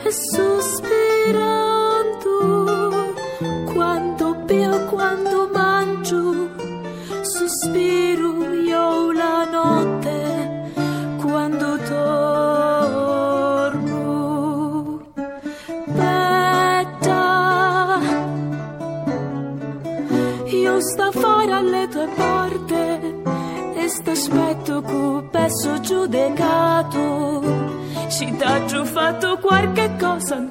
e sospirando, quando bevo, quando mangio, sospiro io la notte, quando torno. Betta, io sto fuori alle tue porte e t'aspetto con peso giudicato. Si t'ha già fatto qualche cosa,